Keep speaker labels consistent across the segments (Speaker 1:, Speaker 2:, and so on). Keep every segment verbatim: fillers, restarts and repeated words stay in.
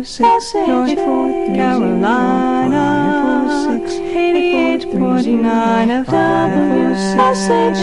Speaker 1: four six, North Carolina, eighty-eight point nine F M, S H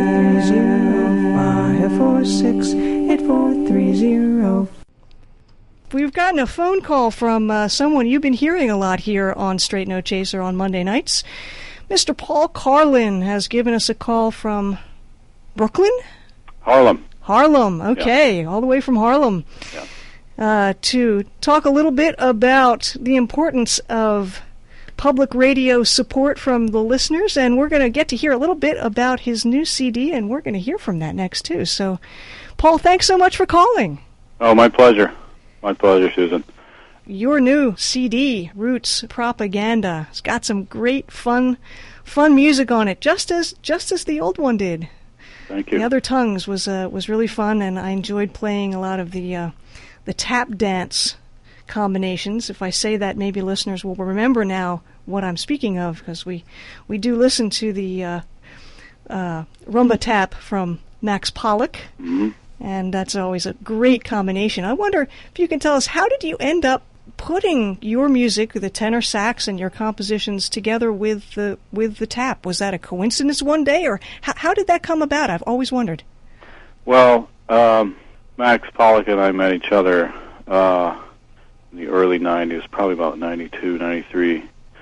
Speaker 1: five four six, eight four three zero. We've gotten a phone call from uh, someone you've been hearing a lot here on Straight No Chaser on Monday nights. Mister Paul Carlin has given us a call from Brooklyn?
Speaker 2: Harlem.
Speaker 1: Harlem, okay, yeah. All the way from Harlem.
Speaker 2: Yeah.
Speaker 1: Uh, to talk a little bit about the importance of public radio support from the listeners, and we're going to get to hear a little bit about his new C D, and we're going to hear from that next, too. So, Paul, thanks so much for calling.
Speaker 2: Oh, my pleasure. My pleasure, Susan.
Speaker 1: Your new C D, Roots Propaganda, has got some great, fun, fun music on it, just as just as the old one did.
Speaker 2: Thank you.
Speaker 1: The Other Tongues was uh, was really fun, and I enjoyed playing a lot of the uh, the tap dance combinations. If I say that, maybe listeners will remember now what I'm speaking of, because we, we do listen to the uh, uh, rumba tap from Max Pollock.
Speaker 2: Mm-hmm.
Speaker 1: And that's always a great combination. I wonder if you can tell us, how did you end up putting your music, the tenor sax, and your compositions together with the with the tap? Was that a coincidence one day, or how, how did that come about? I've always wondered.
Speaker 2: Well, um, Max Pollock and I met each other uh, in the early nineties, probably about ninety-two, ninety-three.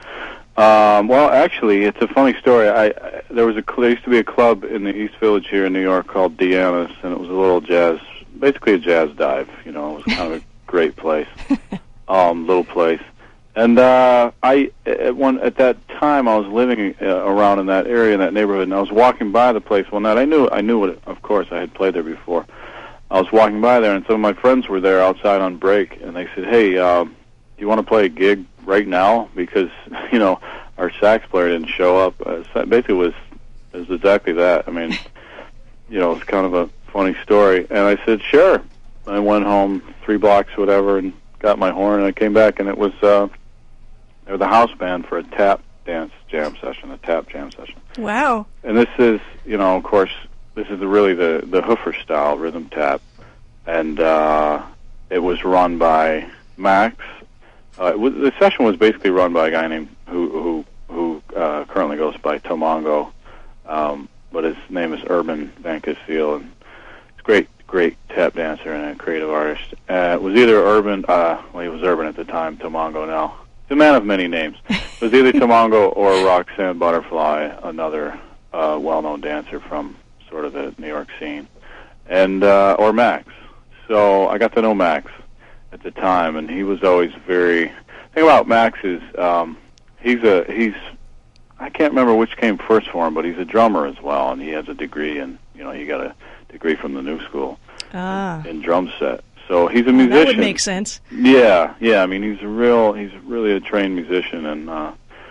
Speaker 2: Um, well, actually, it's a funny story. I, I there was a there used to be a club in the East Village here in New York called Deanna's, and it was a little jazz, basically a jazz dive. You know, it was kind of a great place, um, little place. And uh, I at one at that time I was living uh, around in that area, in that neighborhood, and I was walking by the place one night. I knew I knew it. Of course, I had played there before. I was walking by there, and some of my friends were there outside on break, and they said, "Hey, um, do you want to play a gig right now?" Because, you know, our sax player didn't show up. Uh, so basically, it was it was exactly that. I mean, you know, it's kind of a funny story. And I said, "Sure." I went home three blocks, whatever, and got my horn, and I came back, and it was uh, they were the house band for a tap dance jam session, a tap jam session.
Speaker 1: Wow!
Speaker 2: And this is, you know, of course, this is the, really the the Hoofer style rhythm tap, and uh, it was run by Max. Uh, it was, the session was basically run by a guy named who who who uh, currently goes by Tomongo, um, but his name is Urban Van Castile, and he's a great great tap dancer and a creative artist. Uh, it was either Urban, uh, well, he was Urban at the time, Tomongo now. He's a man of many names. It was either Tomongo or Roxanne Butterfly, another uh, well-known dancer from sort of the New York scene, and uh, or Max. So I got to know Max at the time, and he was always very. The thing about Max is um, he's a he's. I can't remember which came first for him, but he's a drummer as well, and he has a degree, and you know he got a degree from the New School
Speaker 1: ah.
Speaker 2: in drum set. So he's a musician.
Speaker 1: That would make sense.
Speaker 2: Yeah, yeah. I mean, he's a real. He's really a trained musician, and uh,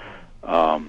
Speaker 2: um,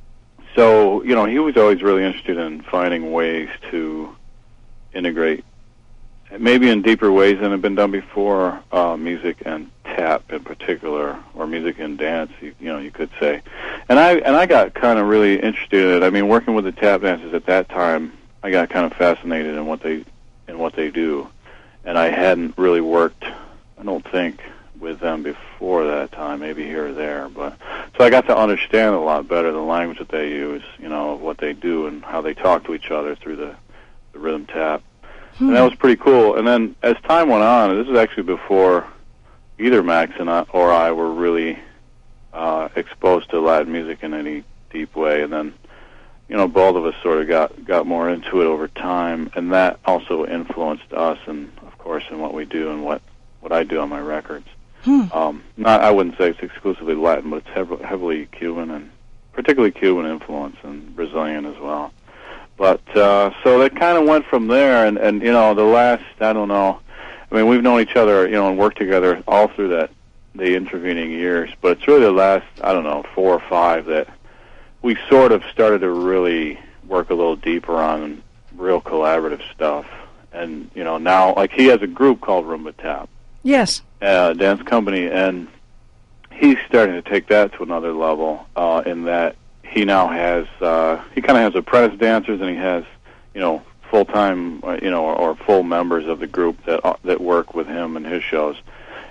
Speaker 2: so you know he was always really interested in finding ways to integrate, maybe in deeper ways than have been done before, uh, music and tap in particular, or music and dance, you, you know, you could say. And I and I got kind of really interested in it. I mean, working with the tap dancers at that time, I got kind of fascinated in what they in what they do, and I hadn't really worked, I don't think, with them before that time, maybe here or there. But so I got to understand a lot better the language that they use, you know, what they do and how they talk to each other through the, the rhythm tap. And that was pretty cool. And then as time went on, this is actually before either Max and I, or I were really uh, exposed to Latin music in any deep way. And then, you know, both of us sort of got, got more into it over time. And that also influenced us, and, of course, in what we do and what, what I do on my records.
Speaker 1: Hmm.
Speaker 2: Um, not, I wouldn't say it's exclusively Latin, but it's hev- heavily Cuban, and particularly Cuban influence, and Brazilian as well. But, uh, so that kind of went from there, and, and, you know, the last, I don't know, I mean, we've known each other, you know, and worked together all through that, the intervening years, but it's really the last, I don't know, four or five that we sort of started to really work a little deeper on real collaborative stuff. And, you know, now, like, he has a group called Rumba Tap.
Speaker 1: Yes.
Speaker 2: Uh, dance company, and he's starting to take that to another level, uh, in that he now has, uh, he kind of has apprentice dancers, and he has, you know, full-time, uh, you know, or, or full members of the group that uh, that work with him and his shows.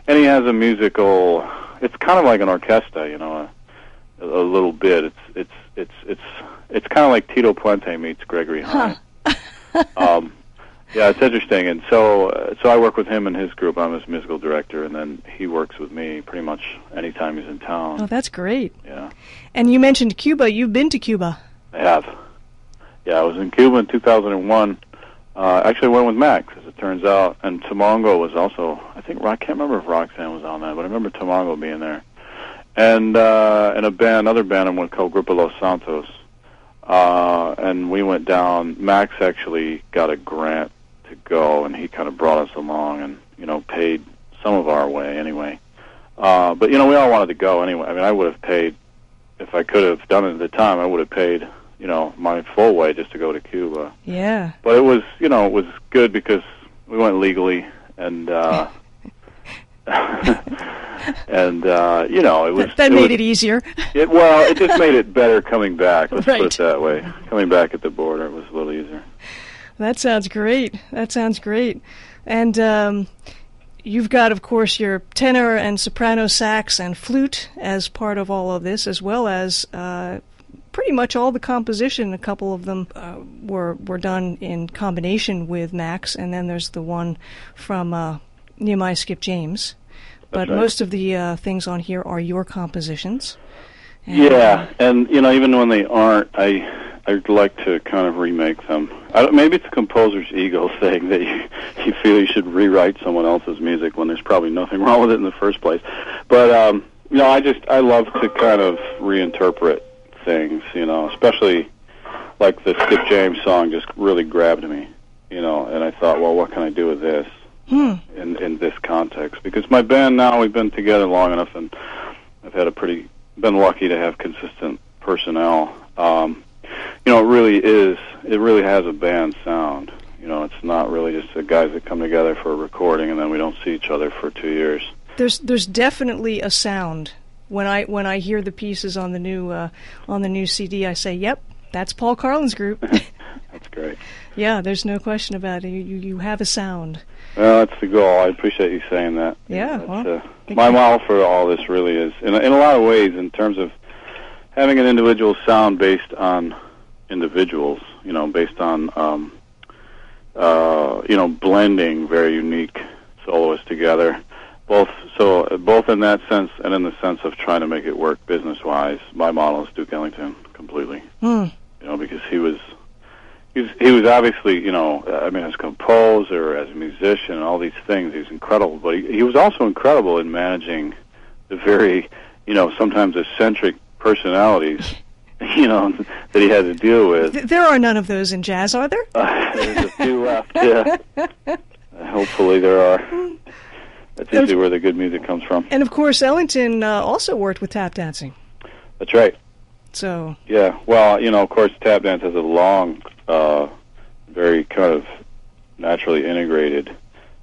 Speaker 2: and he has a musical. It's kind of like an orchestra, you know, a, a little bit. It's it's it's it's it's kind of like Tito Puente meets Gregory Hine. Huh. um, yeah, it's interesting. And so uh, so I work with him and his group. I'm his musical director, and then he works with me pretty much anytime he's in town.
Speaker 1: Oh, that's great.
Speaker 2: Yeah.
Speaker 1: And you mentioned Cuba. You've been to Cuba.
Speaker 2: I have. Yeah, I was in Cuba in two thousand one. Uh, actually, I went with Max, as it turns out, and Tamongo was also. I think I can't remember if Roxanne was on that, but I remember Tamongo being there, and uh, and a band, another band I went called Grupo Los Santos, uh, and we went down. Max actually got a grant to go, and he kind of brought us along, and you know paid some of our way anyway. Uh, but you know we all wanted to go anyway. I mean, I would have paid if I could have done it at the time. I would have paid. You know, my full way just to go to Cuba.
Speaker 1: Yeah.
Speaker 2: But it was, you know, it was good because we went legally, and uh, and uh, you know, it was
Speaker 1: that, that
Speaker 2: it
Speaker 1: made
Speaker 2: was,
Speaker 1: it easier.
Speaker 2: It, well, it just made it better coming back. Let's
Speaker 1: right.
Speaker 2: put it that way. Coming back at the border, it was a little easier.
Speaker 1: That sounds great. That sounds great. And um, you've got, of course, your tenor and soprano sax and flute as part of all of this, as well as. Uh, Pretty much all the composition. A couple of them uh, were were done in combination with Max, and then there's the one from uh, Nehemiah Skip James. But
Speaker 2: right.
Speaker 1: most of the uh, things on here are your compositions.
Speaker 2: And yeah, and you know, even when they aren't, I I'd like to kind of remake them. I don't, maybe it's a composer's ego thing that you, you feel you should rewrite someone else's music when there's probably nothing wrong with it in the first place. But um, you know, I just I love to kind of reinterpret things, you know, especially like the Skip James song just really grabbed me, you know, and I thought, well, what can I do with this
Speaker 1: hmm.
Speaker 2: in in this context? Because my band now, we've been together long enough, and I've had a pretty, been lucky to have consistent personnel. Um, you know, it really is, it really has a band sound. You know, it's not really just the guys that come together for a recording and then we don't see each other for two years.
Speaker 1: There's there's definitely a sound. When I when I hear the pieces on the new uh, on the new C D, I say, "Yep, that's Paul Carlin's group."
Speaker 2: That's great.
Speaker 1: Yeah, there's no question about it. You you, you have a sound.
Speaker 2: Well, that's the goal. I appreciate you saying that.
Speaker 1: Yeah.
Speaker 2: That's,
Speaker 1: well,
Speaker 2: uh, my model for all this really is, in a, in a lot of ways, in terms of having an individual sound based on individuals. You know, based on um, uh, you know blending very unique soloists together. Both so both in that sense and in the sense of trying to make it work business wise, my model is Duke Ellington completely.
Speaker 1: Mm.
Speaker 2: You know, because he was he was he was obviously, you know, I mean, as a composer, as a musician, and all these things, he's incredible. But he, he was also incredible in managing the very, you know, sometimes eccentric personalities, you know, that he had to deal with.
Speaker 1: There are none of those in jazz, are there?
Speaker 2: Uh, there's a few left. Yeah. Uh, hopefully there are. That's usually where the good music comes from.
Speaker 1: And, of course, Ellington uh, also worked with tap dancing.
Speaker 2: That's right.
Speaker 1: So.
Speaker 2: Yeah. Well, you know, of course, tap dance has a long, uh, very kind of naturally integrated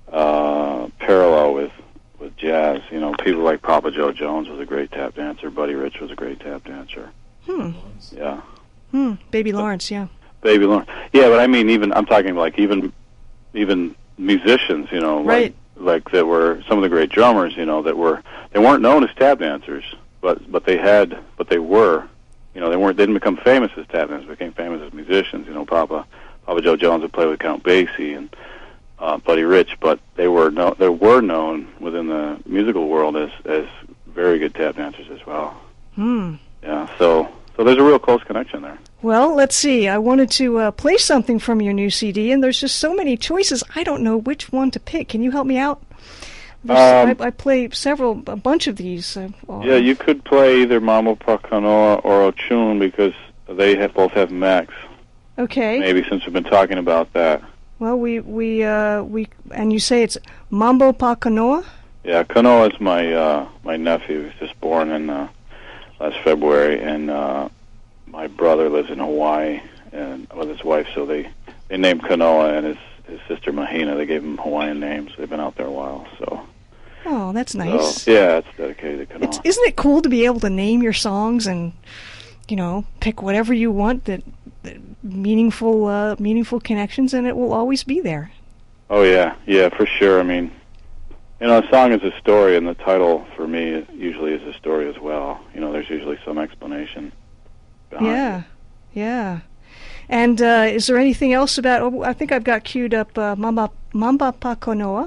Speaker 2: uh, parallel with, with jazz. You know, people like Papa Joe Jones was a great tap dancer. Buddy Rich was a great tap dancer.
Speaker 1: Hmm.
Speaker 2: Yeah.
Speaker 1: Hmm. Baby Lawrence, yeah.
Speaker 2: Baby Lawrence. Yeah, but I mean, even, I'm talking like even, even musicians, you know.
Speaker 1: Right.
Speaker 2: Like, like that were some of the great drummers, you know, that were they weren't known as tap dancers, but but they had but they were, you know, they weren't they didn't become famous as tap dancers, became famous as musicians. You know, Papa Papa Joe Jones would play with Count Basie and uh, Buddy Rich, but they were no they were known within the musical world as as very good tap dancers as well.
Speaker 1: Hmm.
Speaker 2: Yeah, so so there's a real close connection there.
Speaker 1: Well, let's see. I wanted to uh, play something from your new C D, and there's just so many choices. I don't know which one to pick. Can you help me out? Um, I, I play several, a bunch of these. Uh,
Speaker 2: yeah, you could play either Mambo Pakanoa or Ochun because they have, both have Max.
Speaker 1: Okay.
Speaker 2: Maybe since we've been talking about that.
Speaker 1: Well, we we uh, we and you say it's Mambo Pakanoa?
Speaker 2: Yeah, Kanoa is my uh, my nephew. He was just born in uh, last February, and uh, my brother lives in Hawaii and with his wife, so they, they named Kanoa and his, his sister Mahina. They gave him Hawaiian names. They've been out there a while, so.
Speaker 1: Oh, that's nice.
Speaker 2: So, yeah, it's dedicated to Kanoa.
Speaker 1: It's, isn't it cool to be able to name your songs and, you know, pick whatever you want that, that meaningful uh, meaningful connections, and it will always be there.
Speaker 2: Oh yeah, yeah, for sure. I mean, You know, a song is a story, and the title for me usually is a story as well. You know, there's usually some explanation behind
Speaker 1: yeah,
Speaker 2: it.
Speaker 1: Yeah. And uh, is there anything else about? Oh, I think I've got queued up uh, Mamba Mamba Pakonoa,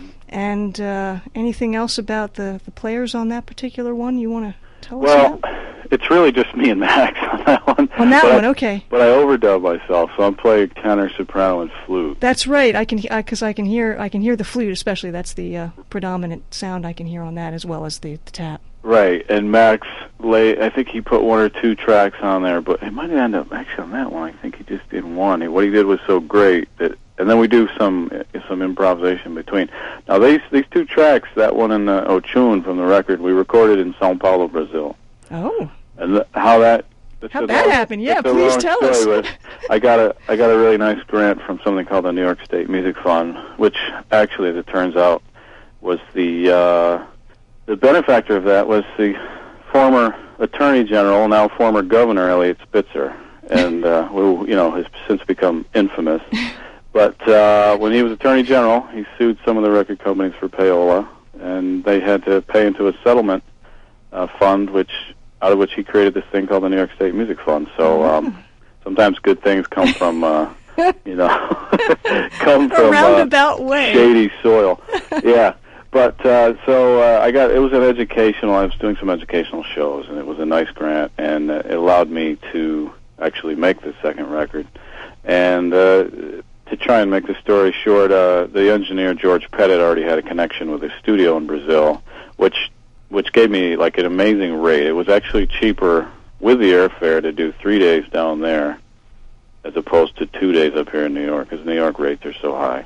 Speaker 1: and uh, anything else about the the players on that particular one you want to tell
Speaker 2: well,
Speaker 1: us about?
Speaker 2: Well, it's really just me and Max on that one.
Speaker 1: On that
Speaker 2: but
Speaker 1: one,
Speaker 2: I,
Speaker 1: okay.
Speaker 2: But I overdub myself, so I'm playing tenor, soprano, and flute.
Speaker 1: That's right. I can because I, I can hear I can hear the flute, especially. That's the uh, predominant sound I can hear on that, as well as the, the tap.
Speaker 2: Right, and Max lay. I think he put one or two tracks on there, but it might end up actually on that one. I think he just did one. What he did was so great that, and then we do some some improvisation between. Now these these two tracks, that one and uh, Ochun from the record, we recorded in São Paulo, Brazil.
Speaker 1: Oh.
Speaker 2: And th- how that
Speaker 1: how that long, happened? Yeah, please tell us.
Speaker 2: I got a I got a really nice grant from something called the New York State Music Fund, which actually, as it turns out, was the uh, the benefactor of that was the former Attorney General, now former Governor Eliot Spitzer, and uh, who you know has since become infamous. But uh, when he was Attorney General, he sued some of the record companies for payola, and they had to pay into a settlement uh, fund, which out of which he created this thing called the New York State Music Fund. So um, sometimes good things come from, uh, you know, come from
Speaker 1: a roundabout
Speaker 2: uh,
Speaker 1: way.
Speaker 2: shady soil. Yeah. But uh, so uh, I got it was an educational. I was doing some educational shows, and it was a nice grant, and uh, it allowed me to actually make the second record. And uh, to try and make the story short, uh, the engineer George Pettit already had a connection with a studio in Brazil, which which gave me like an amazing rate. It was actually cheaper with the airfare to do three days down there as opposed to two days up here in New York, because New York rates are so high.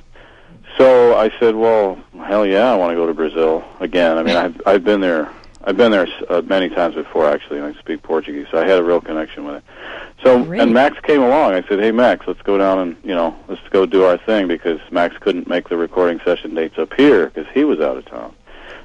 Speaker 2: So I said, well, hell yeah, I want to go to Brazil again. I mean, I've, I've been there. I've been there uh, many times before, actually, and I speak Portuguese, so I had a real connection with it. So,
Speaker 1: Great.
Speaker 2: And Max came along. I said, hey, Max, let's go down and, you know, let's go do our thing, because Max couldn't make the recording session dates up here because he was out of town.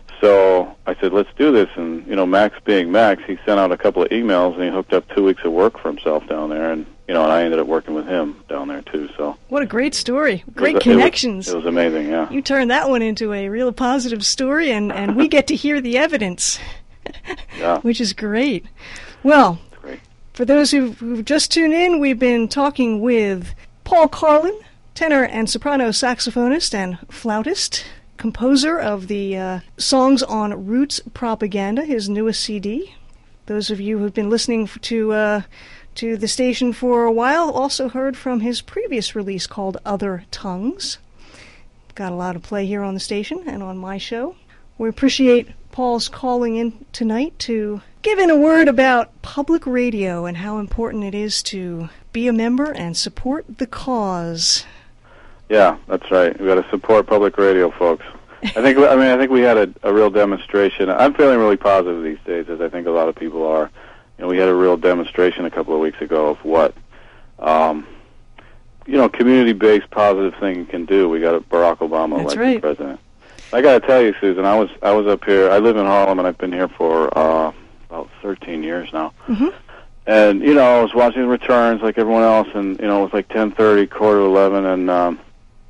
Speaker 2: So I said, let's do this. And, you know, Max being Max, he sent out a couple of emails, and he hooked up two weeks of work for himself down there. And, you know, and I ended up working with him down there, too. So
Speaker 1: what a great story. Great
Speaker 2: it was,
Speaker 1: connections.
Speaker 2: It was, it was amazing, yeah.
Speaker 1: You turned that one into a real positive story, and, and we get to hear the evidence,
Speaker 2: yeah.
Speaker 1: which is great. Well,
Speaker 2: great.
Speaker 1: For those who've, who've just tuned in, we've been talking with Paul Carlin, tenor and soprano saxophonist and flautist, composer of the uh, songs on Roots Propaganda, his newest C D. Those of you who've been listening to uh, to the station for a while also heard from his previous release called Other Tongues. Got a lot of play here on the station and on my show. We appreciate Paul's calling in tonight to give in a word about public radio and how important it is to be a member and support the cause.
Speaker 2: Yeah, that's right. We got to support public radio, folks. I think. I mean, I think we had a, a real demonstration. I'm feeling really positive these days, as I think a lot of people are. You know, we had a real demonstration a couple of weeks ago of what, um, you know, community-based positive thing can do. We got a Barack Obama
Speaker 1: That's
Speaker 2: elected
Speaker 1: right.
Speaker 2: president. I got to tell you, Susan, I was I was up here. I live in Harlem, and I've been here for uh, about thirteen years now.
Speaker 1: Mm-hmm.
Speaker 2: And you know, I was watching the returns like everyone else, and you know, it was like ten thirty, quarter to eleven, and um,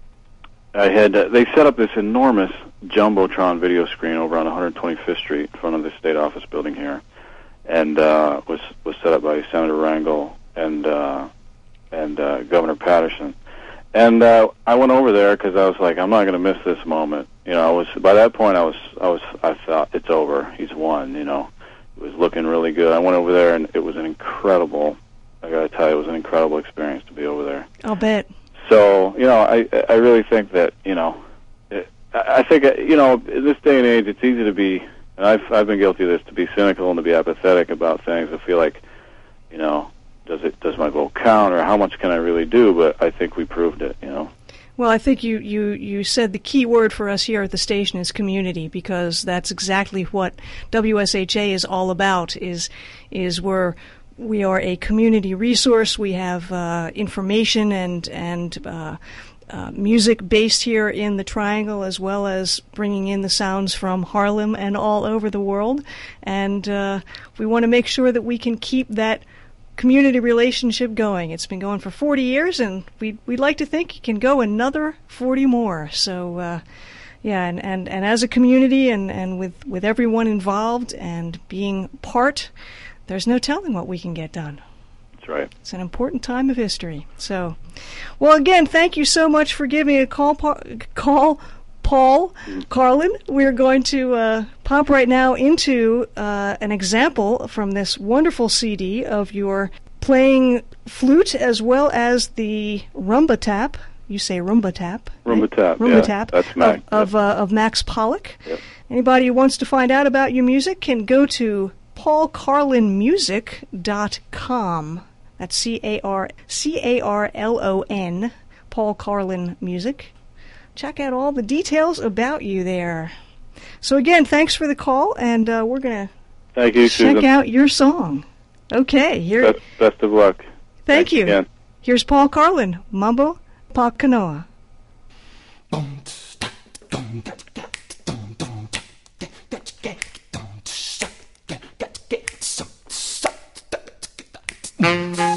Speaker 2: I had uh, they set up this enormous jumbotron video screen over on one hundred twenty-fifth Street in front of the state office building here, and uh, was was set up by Senator Rangel and uh, and uh, Governor Patterson. And uh, I went over there because I was like, I'm not going to miss this moment. You know, I was by that point I was I was I thought it's over. He's won. You know, it was looking really good. I went over there and it was an incredible. I got to tell you, it was an incredible experience to be over there.
Speaker 1: I'll bet.
Speaker 2: So, you know, I I really think that, you know, it, I think, you know, in this day and age, it's easy to be, and I've, I've been guilty of this, to be cynical and to be apathetic about things. I feel like, you know, does it does my vote count, or how much can I really do? But I think we proved it, you know.
Speaker 1: Well, I think you, you, you said the key word for us here at the station is community, because that's exactly what W S H A is all about, is is we're We are a community resource. We have uh, information and and uh, uh, music based here in the Triangle, as well as bringing in the sounds from Harlem and all over the world. And uh, we want to make sure that we can keep that community relationship going. It's been going for forty years, and we'd, we'd like to think it can go another forty more. So, uh, Yeah, and, and, and as a community and, and with, with everyone involved and being part, there's no telling what we can get done.
Speaker 2: That's right.
Speaker 1: It's an important time of history. So, well, again, thank you so much for giving a call, pa- call Paul Carlin. We're going to uh, pop right now into uh, an example from this wonderful C D of your playing flute as well as the rumba tap. You say rumba tap.
Speaker 2: Rumba
Speaker 1: right?
Speaker 2: tap.
Speaker 1: Rumba
Speaker 2: yeah,
Speaker 1: tap.
Speaker 2: That's Max.
Speaker 1: Of, of,
Speaker 2: yep.
Speaker 1: uh, of Max Pollock.
Speaker 2: Yep.
Speaker 1: Anybody who wants to find out about your music can go to paul carlin music dot com. That's C A R C A R L O N, Paul Carlin Music. Check out all the details about you there. So again, thanks for the call, and uh, we're going to
Speaker 2: Thank you,
Speaker 1: check
Speaker 2: Susan.
Speaker 1: out your song. Okay, here.
Speaker 2: Best, best of luck.
Speaker 1: Thank
Speaker 2: Thanks
Speaker 1: you.
Speaker 2: again.
Speaker 1: Here's Paul Carlin, Mambo Pa Kanoa.
Speaker 3: Mm-hmm.